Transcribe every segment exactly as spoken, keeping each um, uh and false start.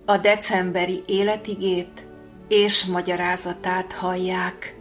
a decemberi életigét és magyarázatát hallják.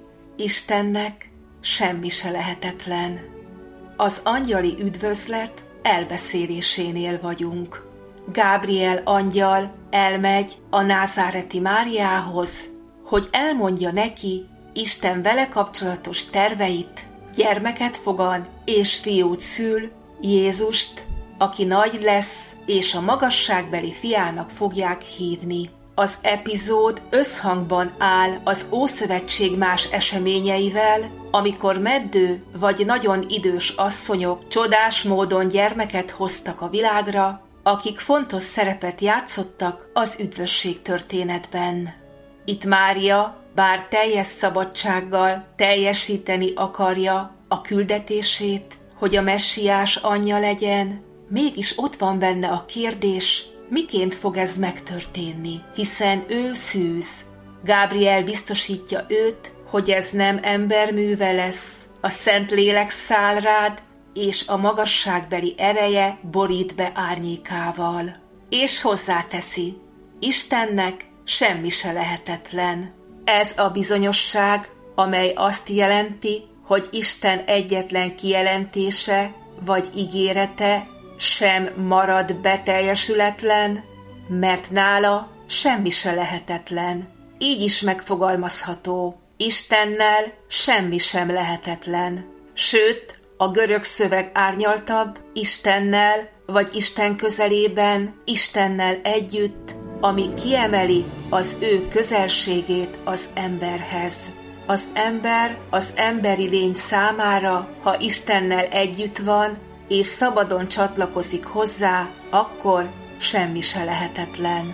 Istennek semmi se lehetetlen. Az angyali üdvözlet elbeszélésénél vagyunk. Gábriel angyal elmegy a názáreti Máriához, hogy elmondja neki Isten vele kapcsolatos terveit, gyermeket fogan és fiút szül, Jézust, aki nagy lesz, és a magasságbeli fiának fogják hívni. Az epizód összhangban áll az Ószövetség más eseményeivel, amikor meddő vagy nagyon idős asszonyok csodás módon gyermeket hoztak a világra, akik fontos szerepet játszottak az üdvösség történetben. Itt Mária, bár teljes szabadsággal teljesíteni akarja a küldetését, hogy a messiás anyja legyen, mégis ott van benne a kérdés, miként fog ez megtörténni, hiszen ő szűz. Gábriel biztosítja őt, hogy ez nem emberműve lesz, a Szent Lélek száll rád, és a magasságbeli ereje borít be árnyékával. És hozzáteszi, Istennek semmi se lehetetlen. Ez a bizonyosság, amely azt jelenti, hogy Isten egyetlen kijelentése vagy ígérete sem marad beteljesületlen, mert nála semmi se lehetetlen. Így is megfogalmazható, Istennel semmi sem lehetetlen. Sőt, a görög szöveg árnyaltabb, Istennel vagy Isten közelében, Istennel együtt, ami kiemeli az ő közelségét az emberhez. Az ember az emberi lény számára, ha Istennel együtt van, és szabadon csatlakozik hozzá, akkor semmi se lehetetlen.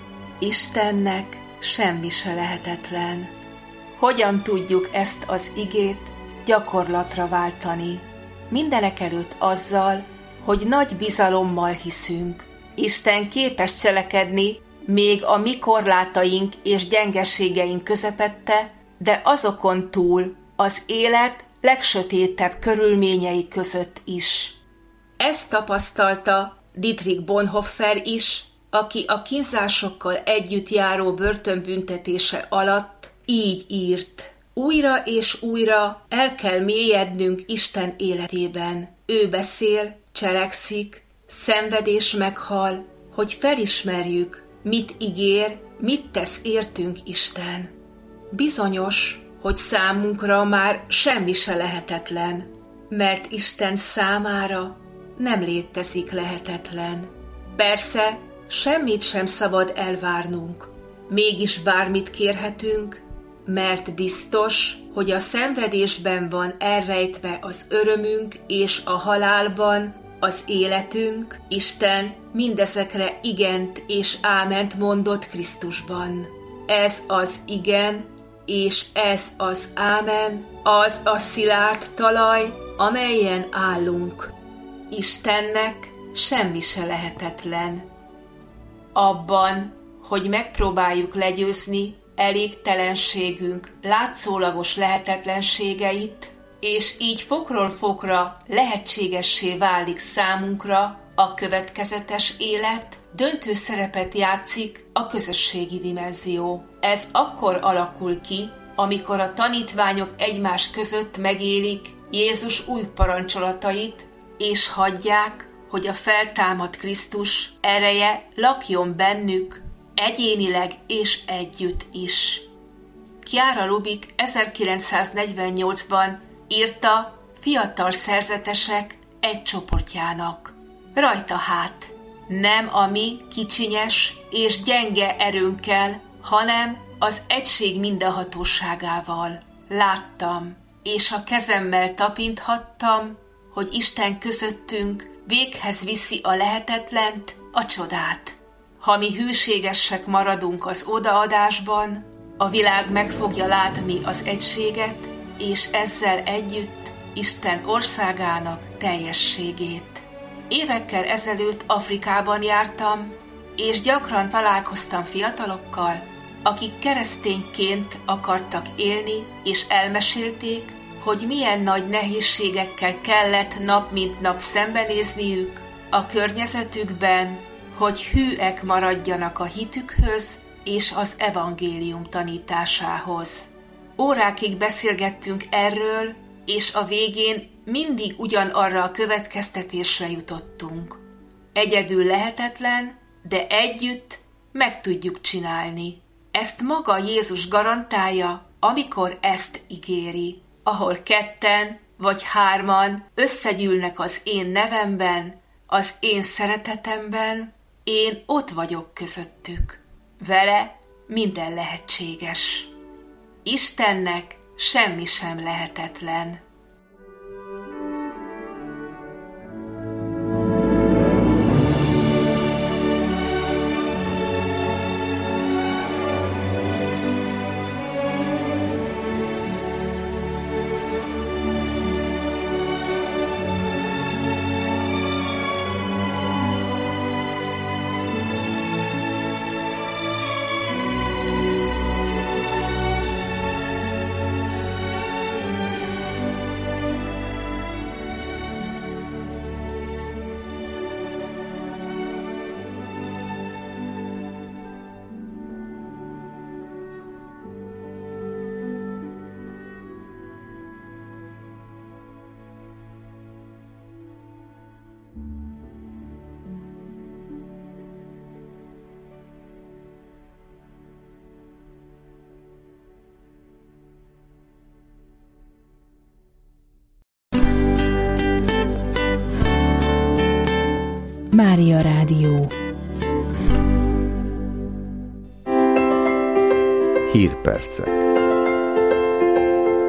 Istennek semmi se lehetetlen. Hogyan tudjuk ezt az igét gyakorlatra váltani? Mindenekelőtt azzal, hogy nagy bizalommal hiszünk. Isten képes cselekedni, még a mi korlátaink és gyengeségeink közepette, de azokon túl az élet legsötétebb körülményei között is. Ezt tapasztalta Dietrich Bonhoeffer is, aki a kínzásokkal együtt járó börtönbüntetése alatt így írt. Újra és újra el kell mélyednünk Isten életében. Ő beszél, cselekszik, szenvedés meghal, hogy felismerjük, mit ígér, mit tesz értünk Isten. Bizonyos, hogy számunkra már semmi se lehetetlen, mert Isten számára nem létezik lehetetlen. Persze, semmit sem szabad elvárnunk, mégis bármit kérhetünk, mert biztos, hogy a szenvedésben van elrejtve az örömünk, és a halálban az életünk. Isten mindezekre igent és áment mondott Krisztusban. Ez az igen, és ez az ámen, az a szilárd talaj, amelyen állunk. Istennek semmi se lehetetlen. Abban, hogy megpróbáljuk legyőzni elégtelenségünk látszólagos lehetetlenségeit, és így fokról fokra lehetségessé válik számunkra a következetes élet, döntő szerepet játszik a közösségi dimenzió. Ez akkor alakul ki, amikor a tanítványok egymás között megélik Jézus új parancsolatait, és hagyják, hogy a feltámadt Krisztus ereje lakjon bennük, egyénileg és együtt is. Chiara Lubich ezerkilencszáznegyvennyolcban írta Fiatal szerzetesek egy csoportjának. Rajta hát, nem a mi kicsinyes és gyenge erőnkkel, hanem az egység mindenhatóságával. Láttam, és a kezemmel tapinthattam, hogy Isten közöttünk véghez viszi a lehetetlent, a csodát. Ha mi hűségesek maradunk az odaadásban, a világ meg fogja látni az egységet, és ezzel együtt Isten országának teljességét. Évekkel ezelőtt Afrikában jártam, és gyakran találkoztam fiatalokkal, akik keresztényként akartak élni, és elmesélték, hogy milyen nagy nehézségekkel kellett nap mint nap szembenézniük a környezetükben, hogy hűek maradjanak a hitükhöz és az evangélium tanításához. Órákig beszélgettünk erről, és a végén mindig ugyanarra a következtetésre jutottunk. Egyedül lehetetlen, de együtt meg tudjuk csinálni. Ezt maga Jézus garantálja, amikor ezt ígéri. Ahol ketten vagy hárman összegyűlnek az én nevemben, az én szeretetemben, én ott vagyok közöttük. Vele minden lehetséges. Istennek semmi sem lehetetlen. Mária Rádió. Hírpercek.